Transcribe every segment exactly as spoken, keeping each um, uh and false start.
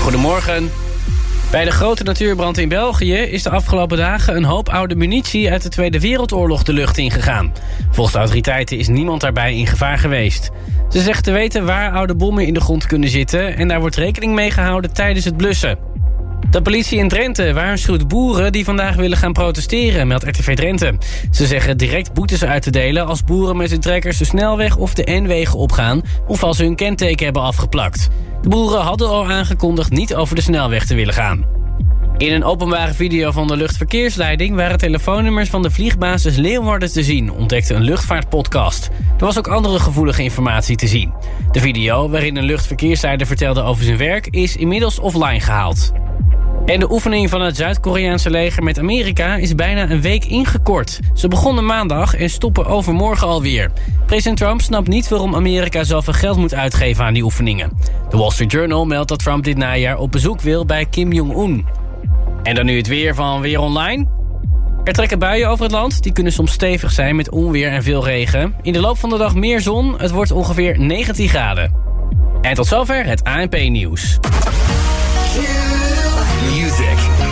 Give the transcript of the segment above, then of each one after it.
Goedemorgen. Bij de grote natuurbrand in België is de afgelopen dagen een hoop oude munitie uit de Tweede Wereldoorlog de lucht ingegaan. Volgens de autoriteiten is niemand daarbij in gevaar geweest. Ze zeggen te weten waar oude bommen in de grond kunnen zitten en daar wordt rekening mee gehouden tijdens het blussen. De politie in Drenthe waarschuwt boeren die vandaag willen gaan protesteren, meldt R T V Drenthe. Ze zeggen direct boetes uit te delen als boeren met hun trekkers de snelweg of de N-wegen opgaan of als ze hun kenteken hebben afgeplakt. De boeren hadden al aangekondigd niet over de snelweg te willen gaan. In een openbare video van de luchtverkeersleiding waren telefoonnummers van de vliegbasis Leeuwarden te zien, ontdekte een luchtvaartpodcast. Er was ook andere gevoelige informatie te zien. De video, waarin een luchtverkeersleider vertelde over zijn werk, is inmiddels offline gehaald. En de oefening van het Zuid-Koreaanse leger met Amerika is bijna een week ingekort. Ze begonnen maandag en stoppen overmorgen alweer. President Trump snapt niet waarom Amerika zoveel geld moet uitgeven aan die oefeningen. De Wall Street Journal meldt dat Trump dit najaar op bezoek wil bij Kim Jong-un. En dan nu het weer van Weer Online. Er trekken buien over het land. Die kunnen soms stevig zijn met onweer en veel regen. In de loop van de dag meer zon. Het wordt ongeveer negentien graden. En tot zover het A N P-nieuws. Music.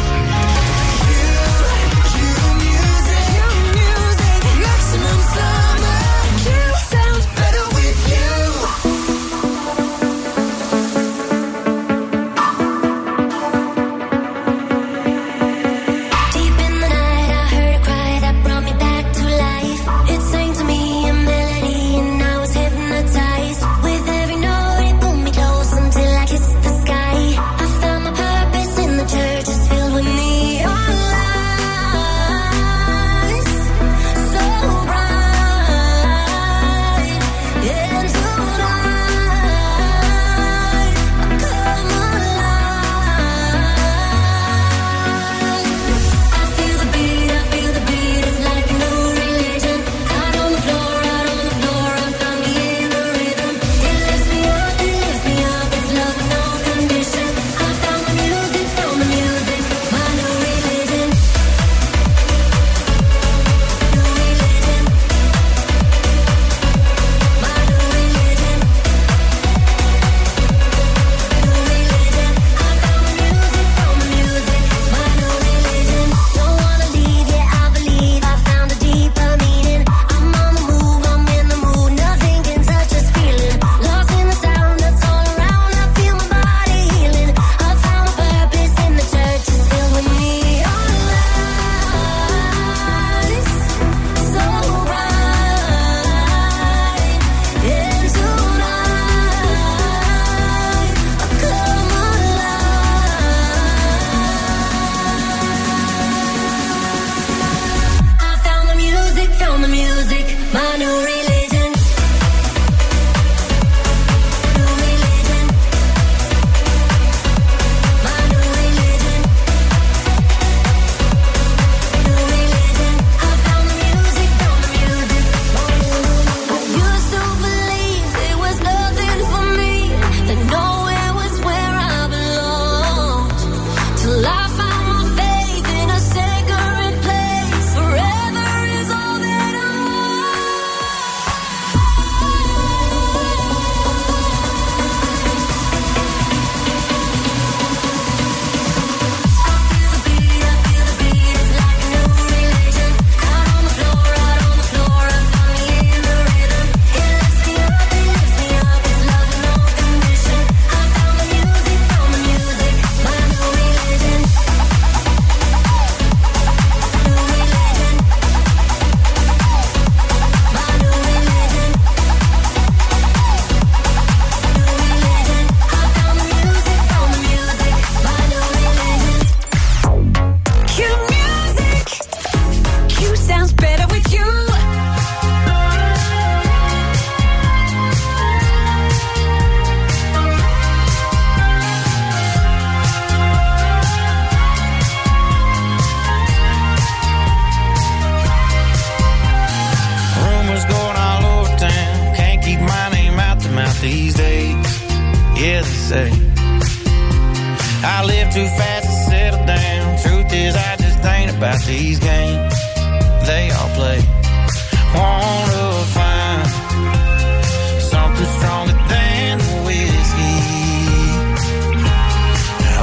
say. I live too fast to settle down. Truth is, I just ain't about these games they all play. Wanna find something stronger than whiskey.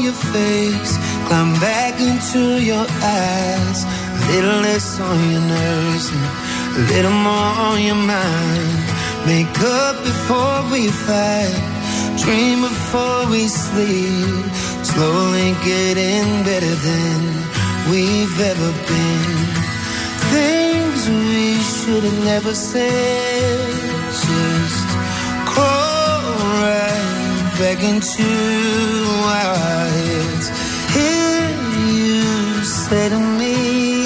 your face, climb back into your eyes. A little less on your nerves and a little more on your mind. Make up before we fight, dream before we sleep. Slowly getting better than we've ever been. Things we should have never said. Just crawl right back into our heads. Hear you say to me,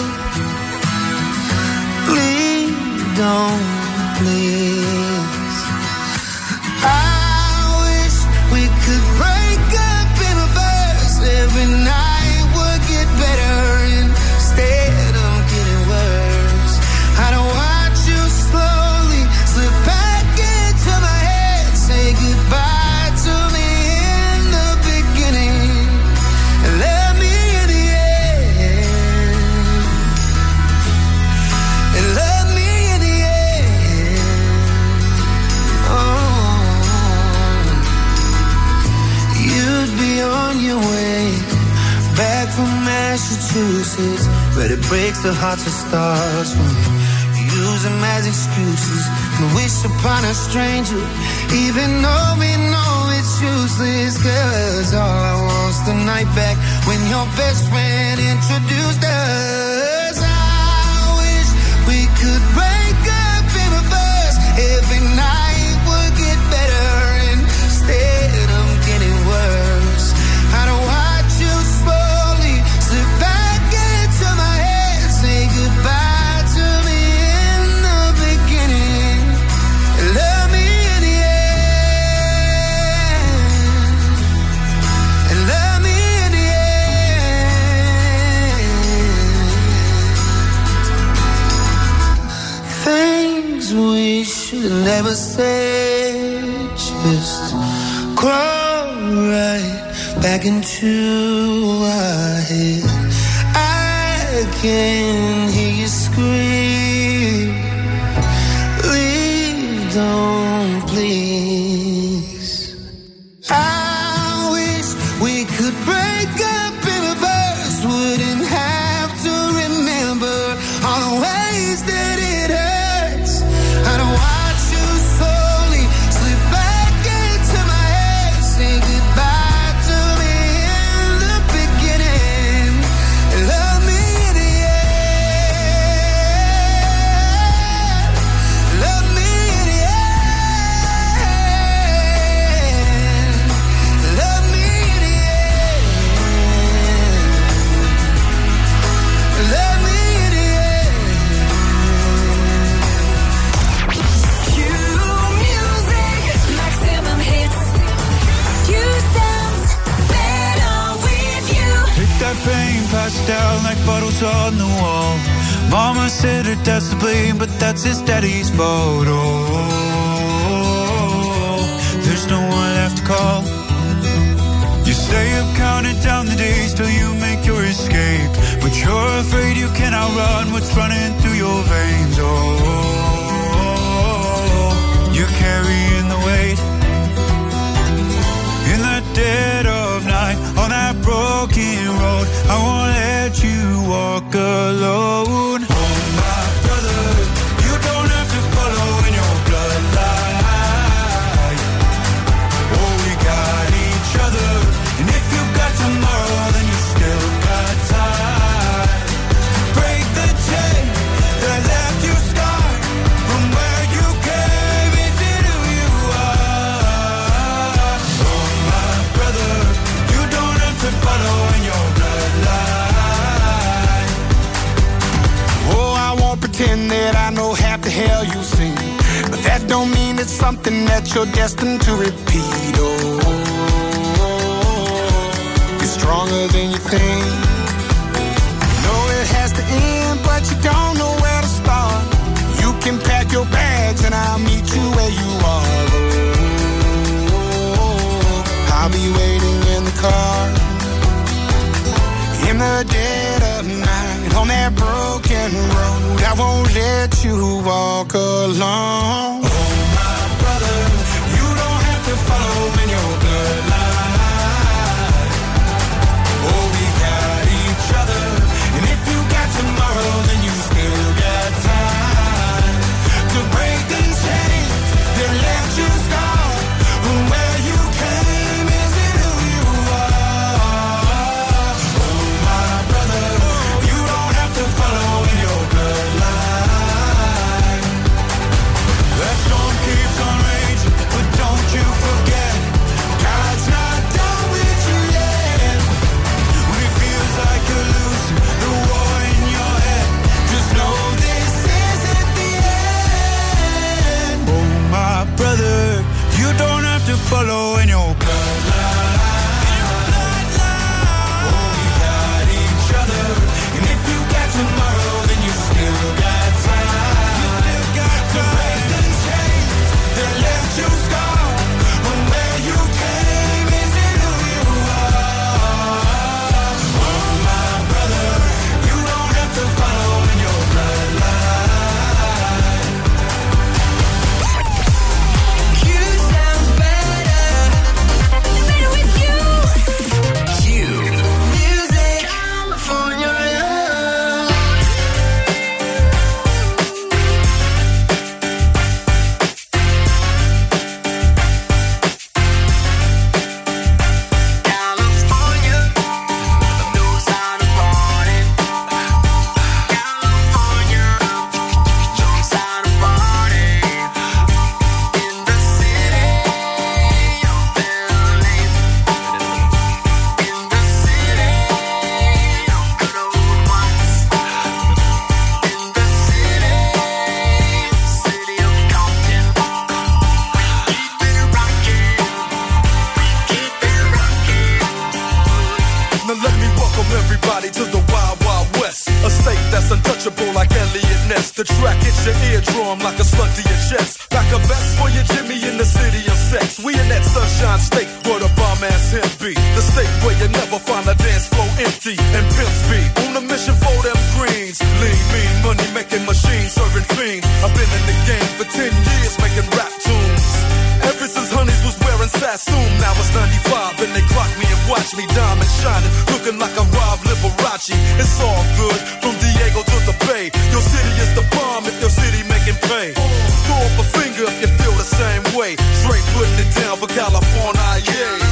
please don't, please. I wish we could break up in reverse. Every night would get better instead of getting worse. I don't watch you slowly slip back into my head. Say goodbye to me in the beginning and let me in the end. And let me in the end. Oh, you'd be on your way back from Massachusetts, but it breaks the hearts of stars when we use them as excuses and wish upon a stranger, even though we know it's useless. Cause all I want's the night back when your best friend introduced us. I wish we could break up in reverse. Every night would get better instead of getting worse. I don't watch you slowly slip back into my head. Say goodbye to me in the beginning and love me in the end. And love me in the end. Things we should never say. Just crawl right back into our head. I can hear you scream, please don't, please. I wish we could break up in reverse. Wouldn't have to remember all the ways that it hurts. I don't watch you slowly slip back into my head. Say goodbye to me in the beginning and love me in the end. Love me in the end. Love me in the end. Love me in the end. Q music, maximum hits. Q sounds better with you. Take that pain, pass it down like bottles on the wall. Mama said her dad's to blame, but that's his daddy's fault. Oh, there's no one left to call. You stay up counting down the days till you make your escape, but you're afraid you can outrun what's running through your veins. Oh, you're carrying the weight in the dead of night on that broken road. I won't let you walk alone. Oh, my brother, you don't have to follow in your bloodline. Oh, we got each other, and if you got tomorrow, then you still got time to break the chain that left you scarred from where you came into who you are. Oh, my brother, you don't have to follow in your bloodline. Oh, I won't pretend that I know half the hell you've seen, but that don't mean it's something that you're destined to repeat. Oh, you're stronger than you think. Know it has to end, but you don't know where to start. You can pack your bags and I'll meet you where you are. Oh, I'll be waiting in the car in the dead of night on that broken road. I won't let you walk alone. Oh, my brother, you don't have to follow in your bloodline. unquenchable like Elliot Ness. The track hits your eardrum like a slug to your chest. Back a vest for your Jimmy in the city of sex. We in that sunshine state where the bomb ass him be. The state where you never find a dance floor empty and pimp speed. On a mission for them greens. Lean, mean, money making machines, serving fiends. I've been in the game for ten years making rap tunes. Ever since Honeys was wearing Sassoon, now it's ninety-five and they clock me and watch me diamond shining, looking like I'm Rob Liberace. It's all good from Diego to the Bay. Your city is the bomb if your city making pay. Throw up a finger if you feel the same way. Straight putting it down for California, yeah.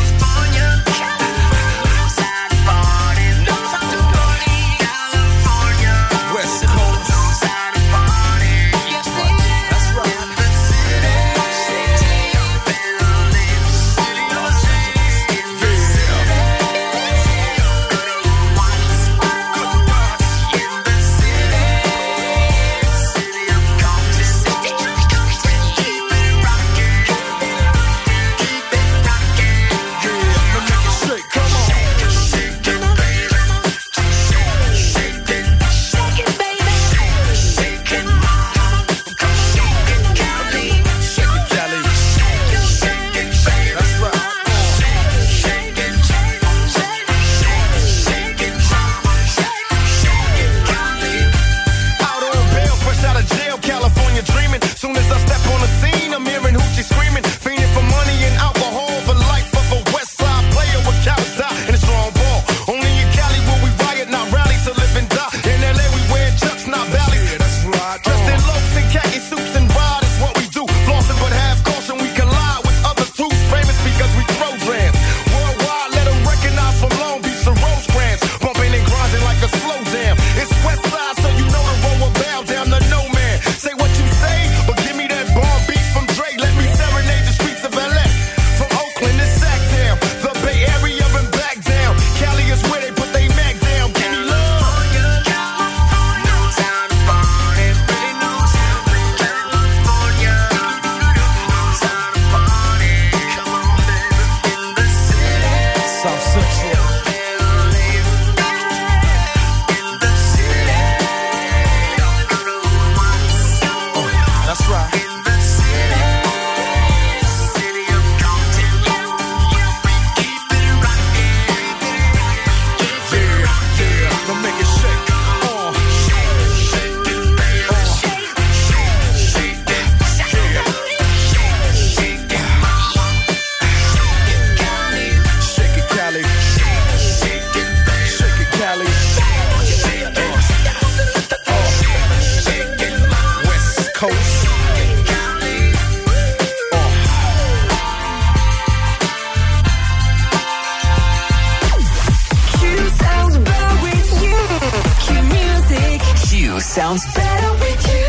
Sounds better with you.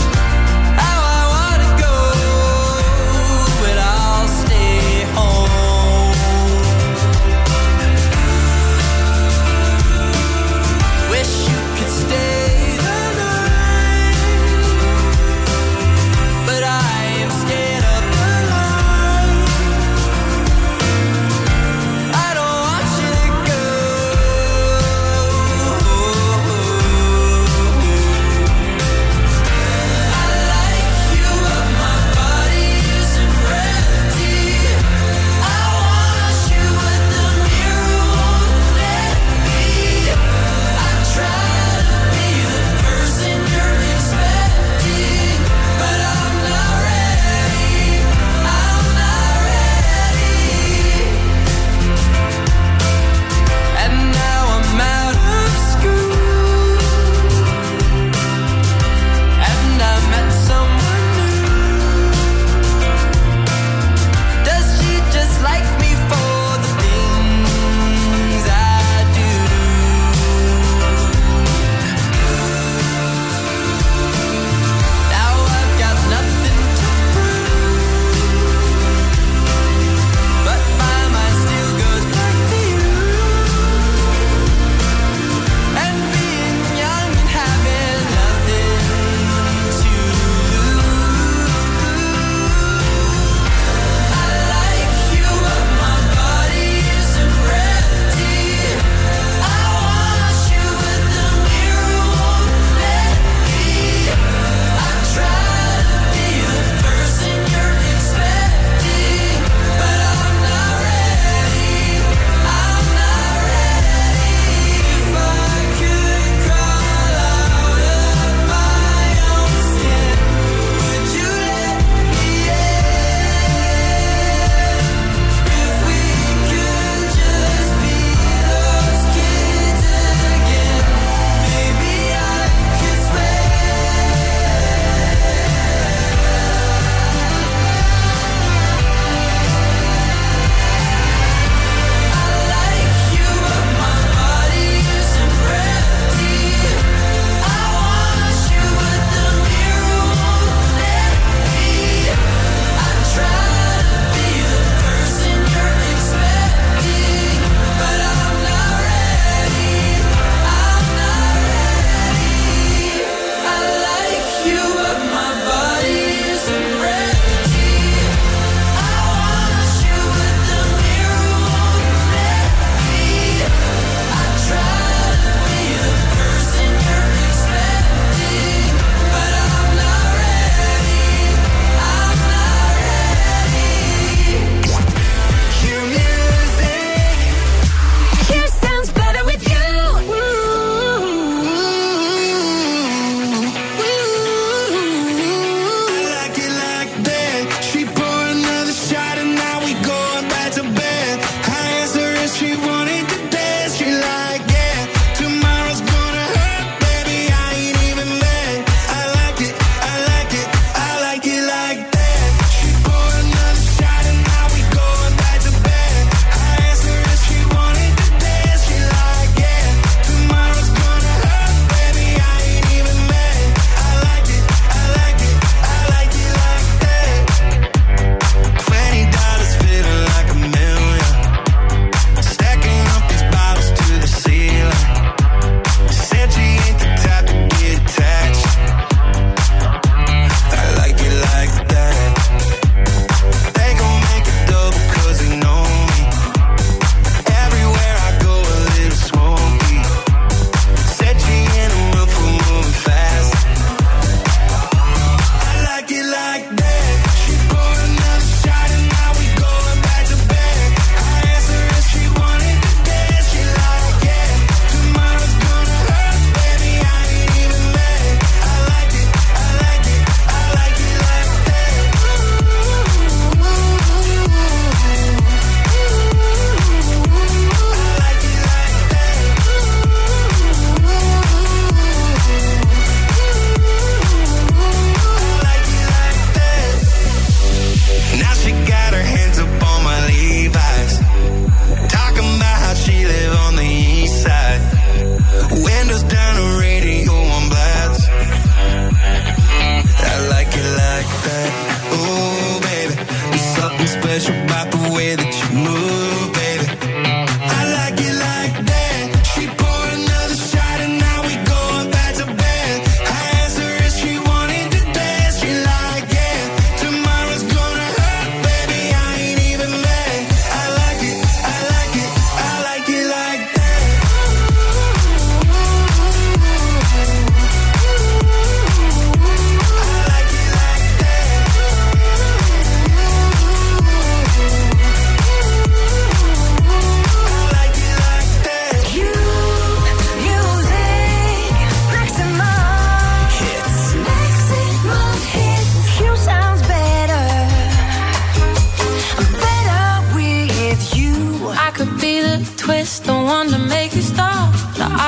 Home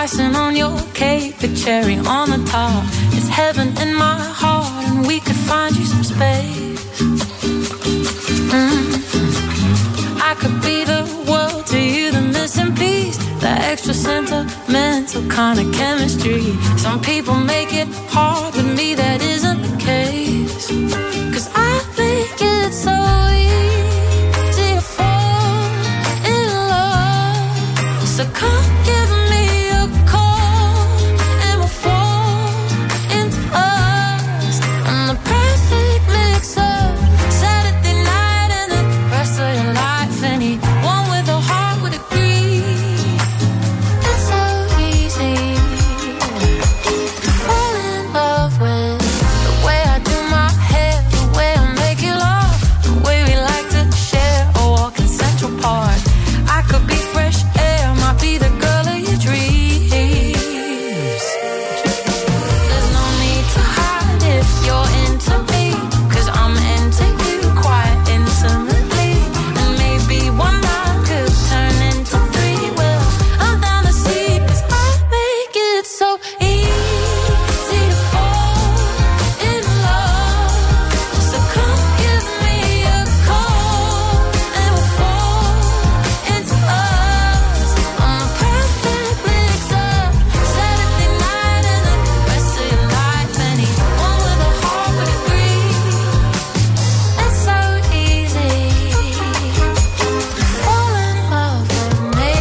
icing on your cake, a cherry on the top. It's heaven in my heart, and we could find you some space. Mm-hmm. I could be the world to you, the missing piece, the extra sentimental kind of chemistry. Some people make it hard, with me that isn't the case. 'Cause I make it so easy to fall in love. So come give me a call and we'll fall into us. I'm the perfect mix of Saturday night and the rest of your life. Anyone with a heart would agree. It's so easy to fall in love with the way I do my hair, the way I make you laugh, the way we like to share a walk in Central Park. I could be fresh air, might be the girl of your dreams. There's no need to hide if you're into me, 'cause I'm into you quite intimately. And maybe one night could turn into three. Well, I'm down to see, 'cause I make it so easy to fall in love. So come give me a call and we'll fall into us. I'm the perfect mix of Saturday night and the rest of your life. Anyone with a heart would agree. It's so easy to fall in love with me.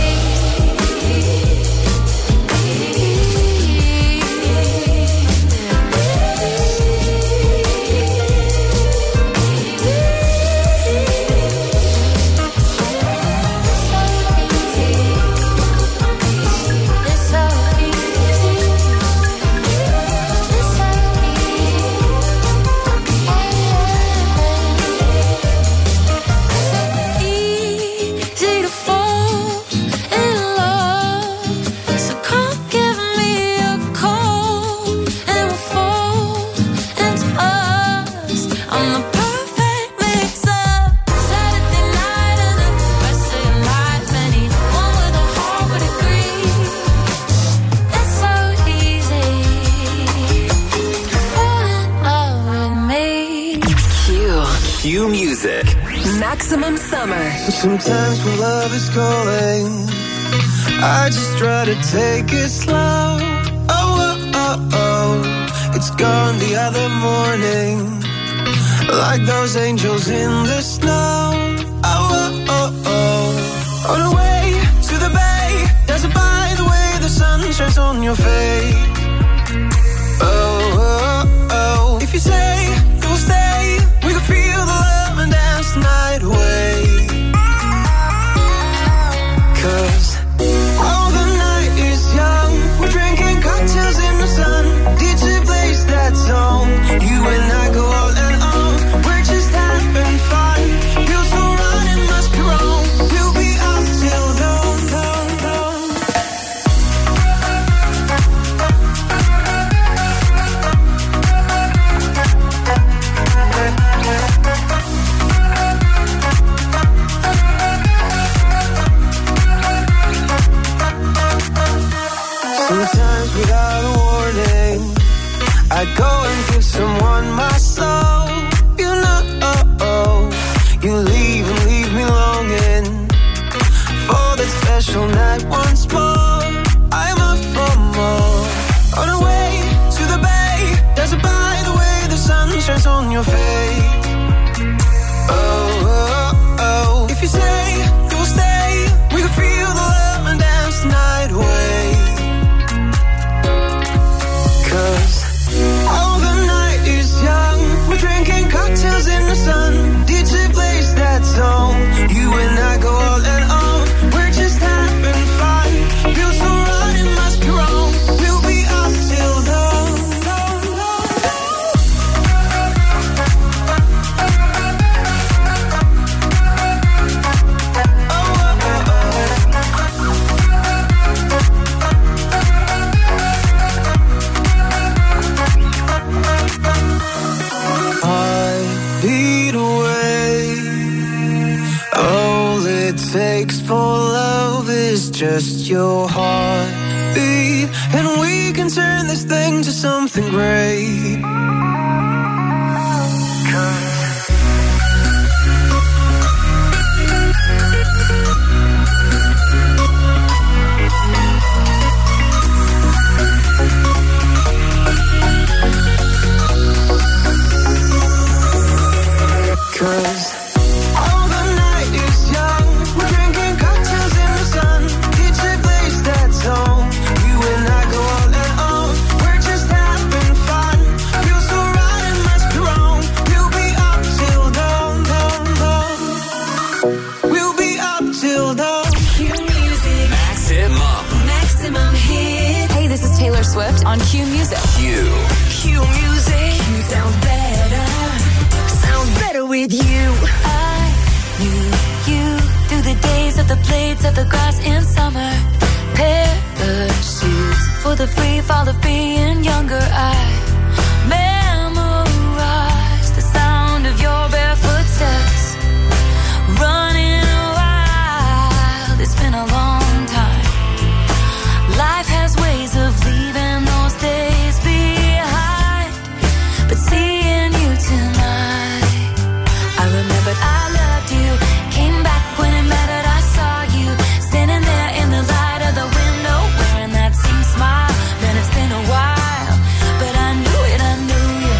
It's so easy. It's so easy to fall in love. So come give me a call and we'll fall into us. I'm the perfect mix of Saturday night and the rest of your life. Anyone with a heart would agree. It's so easy to fall in love with me. Q. Q Music. Maximum Summer. Sometimes when love is calling, I just try to take it slow. Oh, oh, oh, oh. It's gone the other morning, like those angels in the snow. Oh, oh, oh, oh. On the way to the bay, there's a by the way the sun shines on your face. Oh, oh, oh. If you say you will stay, we can feel the love and dance the night away. 'Cause oh, the night is young, we're drinking cocktails in the sun. D J plays that song, you and I go all and on. We're just having fun, feels so right, it must be wrong. We'll be up till dawn, dawn, dawn. Sometimes without a warning, I go and give someone my soul. You know, you leave and leave me longing for that special night once more. I'm up for more. On the way to the bay, there's a by the way the sun shines on your face. Oh, oh, oh. If you say you will stay, we can feel the love and dance the night away. 'Cause oh, the night is young, we're drinking cocktails in the sun. D J plays that song, you and I go all and on. We're just having fun, feels so right, it must be wrong. We'll be up till dawn, dawn, dawn, heartbeat away. All it takes for love is just your heart beat, and we can turn this thing to something great. Cause all the night is young, we're drinking cocktails in the sun. It's a place that's home. You and I go all and on. We're just having fun. Feel so right and let's be wrong. We'll be up till dawn, dawn, dawn. We'll be up till dawn. Q Music. Maximum. Maximum hit. Hey, this is Taylor Swift on Q Music. Q. Q Music. You sound better. Sound better with you. I knew you through the days of the blades of the grass in summer. Parachutes for the free fall of being younger. I memorized the sound of your barefoot steps. Running wild, it's been a long time. Life has ways of leaving those days behind. But seeing you tonight, I remembered I loved you. Came back when it mattered, I saw you standing there in the light of the window, wearing that same smile. Man, it's been a while, but I knew it, I knew you.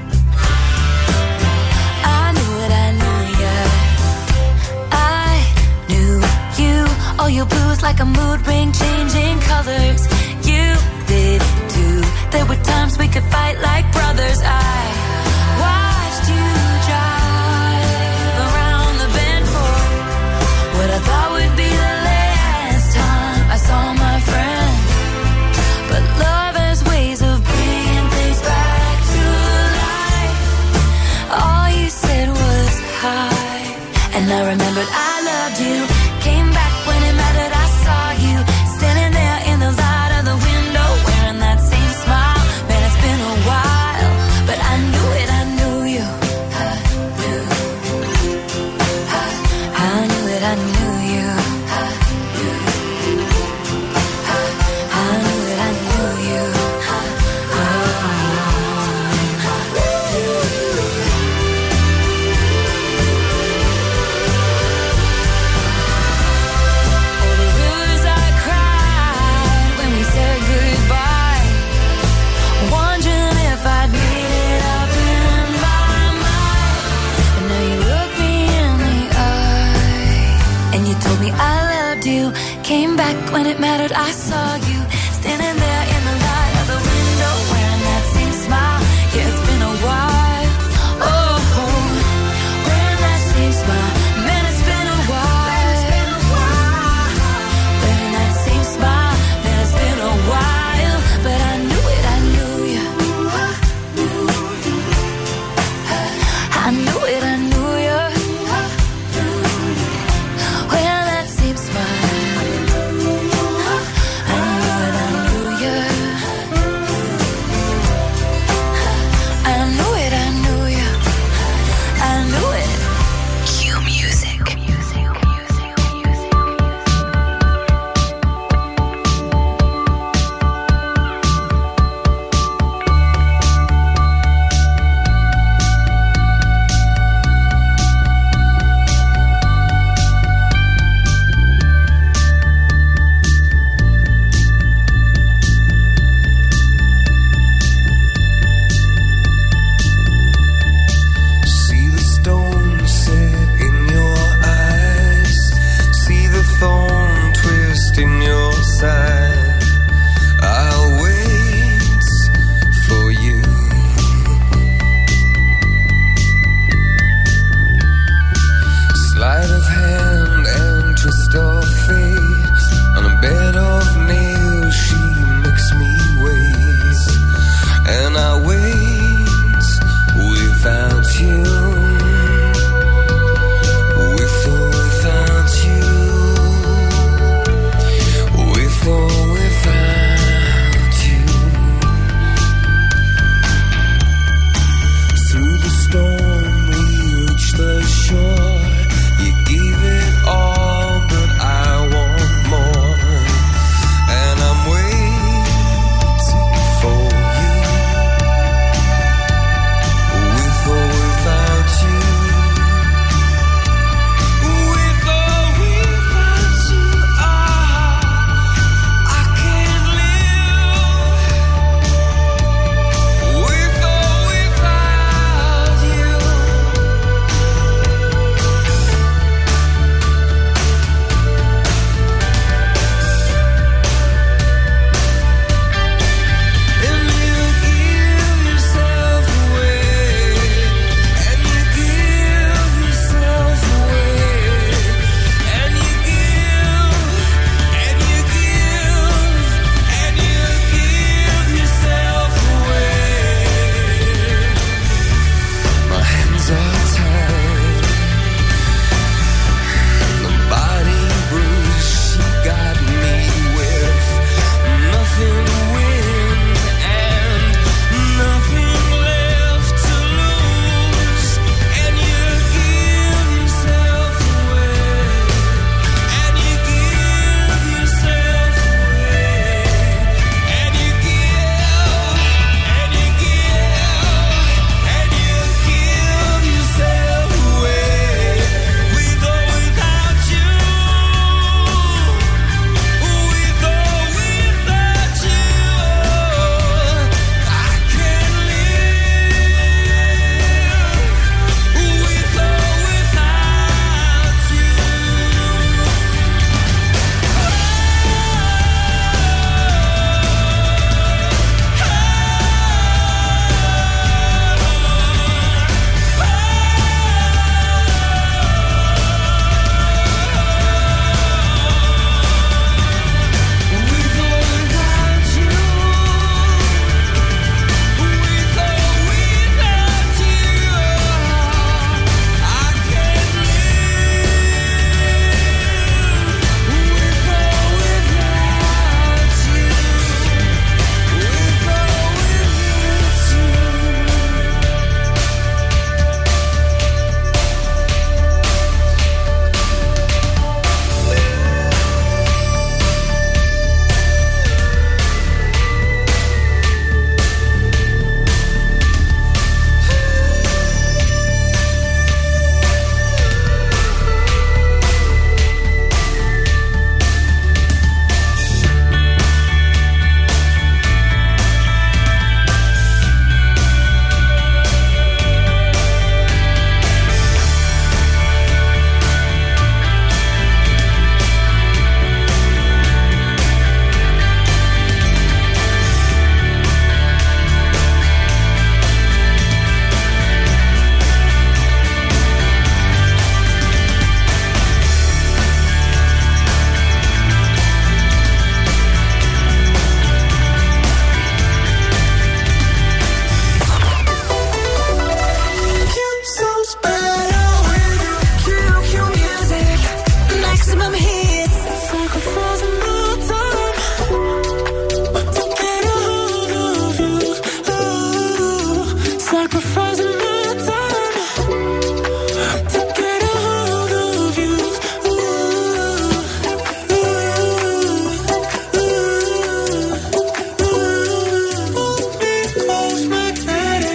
I knew it, I knew you. I knew you. All your blues like a mood ring, changing colors. You did too. There were times we could fight like brothers. I watched you drive around the bend for what I thought would be the last time I saw my friend. But love has ways of bringing things back to life. All you said was hi, and I remembered I loved you. Came back when it mattered, I saw you standing there in the light of the window, wearing that same smile. Man, it's been a while, but I knew it, I knew you. I knew, I, I knew it, I knew you. I knew, I, I knew it, I knew you. All the rivers I cried when we said goodbye, wondering if I'd made it up in my mind. But now you look me in the eye, and you told me I loved you. Came back when it mattered, I saw you standing there in the light of the window, wearing that same smile. Yeah, it's been a while. Oh, wearing that same smile. Man, it's been a while. Wearing that same smile. Man, it's been a while, but I knew it, I knew you. I knew it, I knew you. Wearing that same smile. I knew sacrificing my time to get a hold of you. Ooh, ooh, ooh, ooh. Pull me close, magnetic.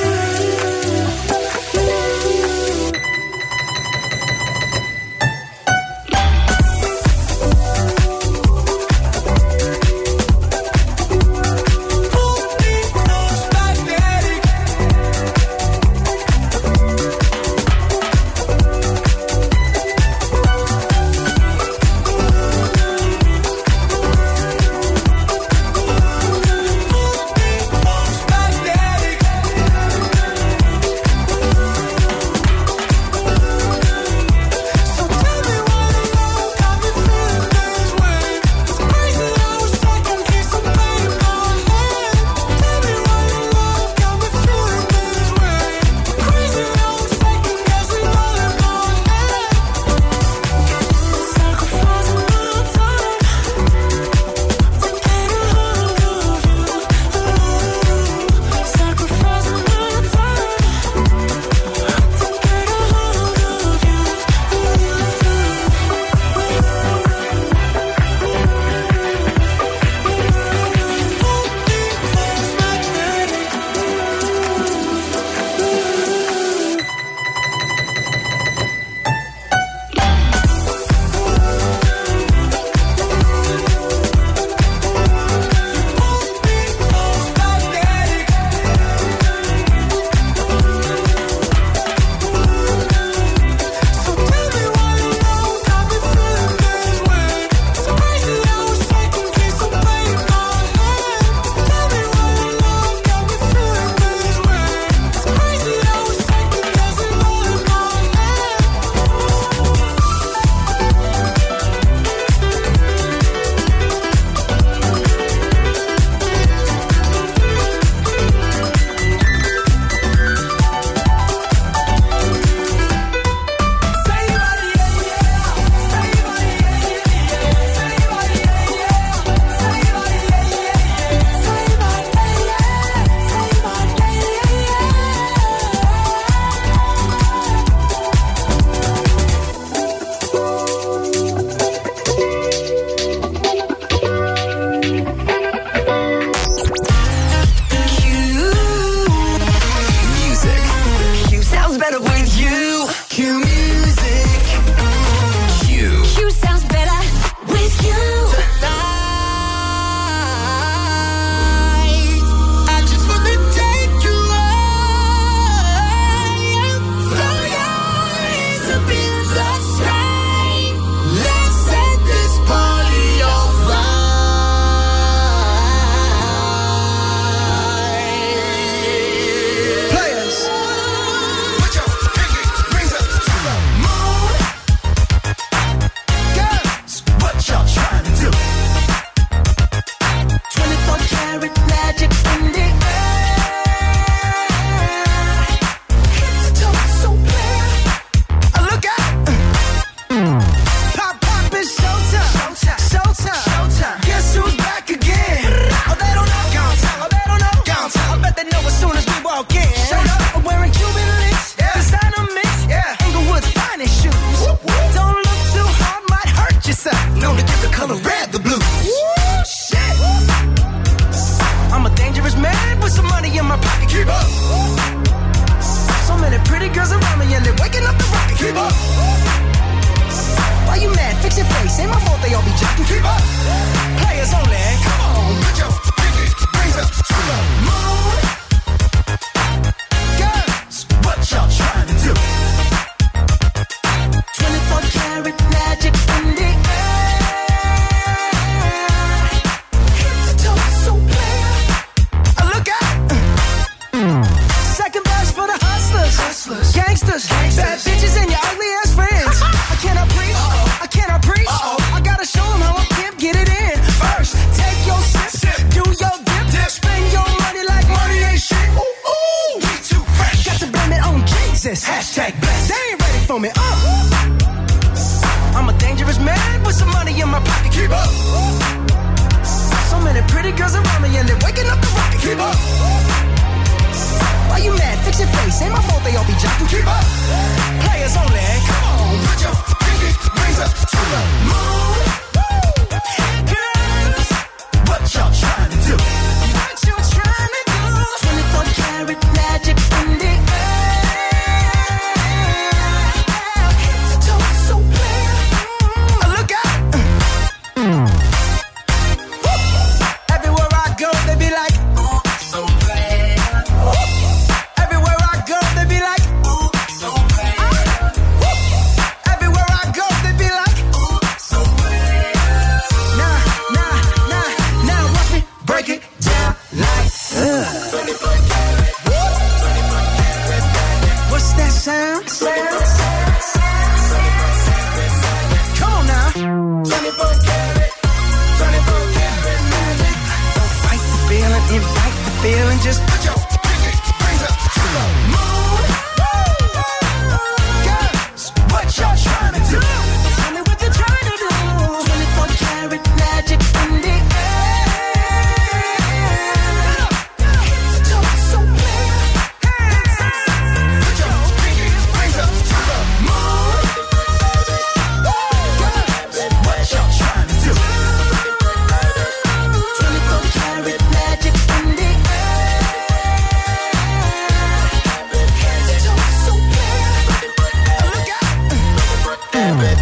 Jesus. Hashtag blessed. They ain't ready for me. Uh. I'm a dangerous man with some money in my pocket. Keep up. So many pretty girls around me and they're waking up the rocket. Keep up. Why you mad? Ain't my fault they all be jocking. Keep up. Players only. Come on, put your pinky rings up to the moon. Girls, what y'all trying to do? What you trying to do? twenty-four karat magic in the air. Head to toe so clear. Mm, look out. Mm. Everywhere I go, they be like, ooh, so bad. Everywhere I go, they be like, ooh, so bad. Everywhere I go, they be like, ooh, so bad. Nah, nah, nah, now watch me break it down like, ugh. twenty-four karat, twenty-four karat magic. What's that sound? Sound, sound, sound, sound. Come on now. twenty-four karat, twenty-four karat magic. Don't fight the feeling, invite the feeling. Just put your pinky rings up to the moon. Girls, what y'all trying to do? Tell me what you're trying to do. twenty-four karat magic in the air. Head to toe so clear. Put your pinky rings up to the moon. Girls, what y'all trying to do? twenty-four karat magic in the air. Head to toe so clear. Look out.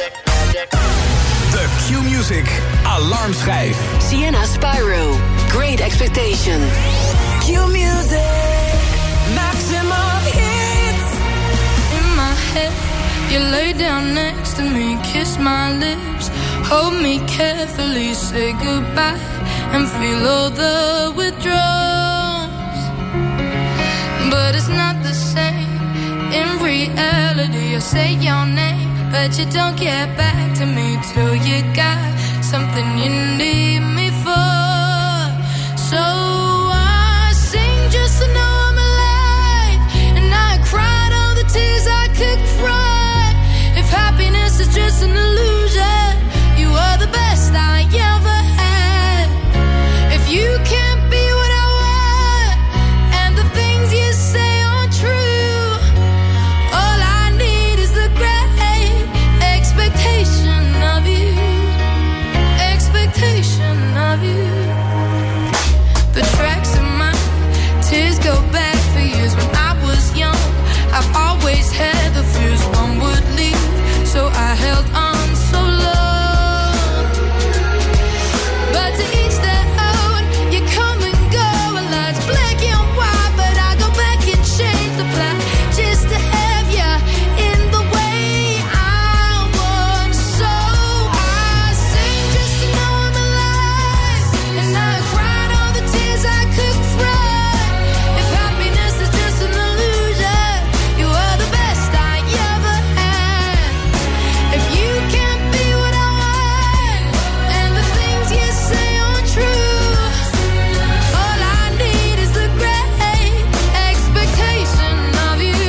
De Q-Music alarmschijf. Sienna Spyro, Great Expectation. Q-Music, maximum hits. In my head, you lay down next to me, kiss my lips, hold me carefully, say goodbye, and feel all the withdrawals. But it's not the same. In reality, I say your name, but you don't get back to me till you got something you need me for. So I sing just to know I'm alive, and I cried all the tears I could cry. If happiness is just an illusion, you are the best I ever had. If you can't be what I want, and the things you say aren't true, all I need is the great expectation of you. Expectation of you. The tracks in my tears go back for years when I was young. I've always had the fears one would leave, so I held on so long. But to each their own, you come and go, and lights black and white, but I go back and change the plan just to have you in the way I want. So I sing just to know I'm alive, and I cried all the tears I could cry. If happiness is just an illusion, you are the best I ever had. If you can't be what I want, and the things you say aren't true, all I need is the great expectation of you.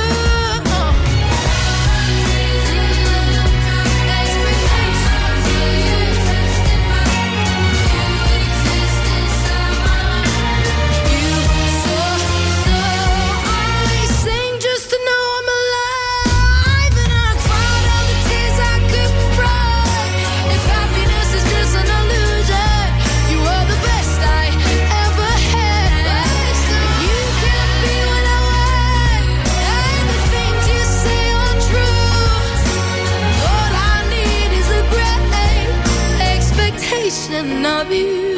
I sing just to know I'm alive, and I cried all the tears I could cry. If happiness is just an illusion, you are the best I ever had. If you can't be what I want, and the things you say aren't true, all I need is a great expectation of you.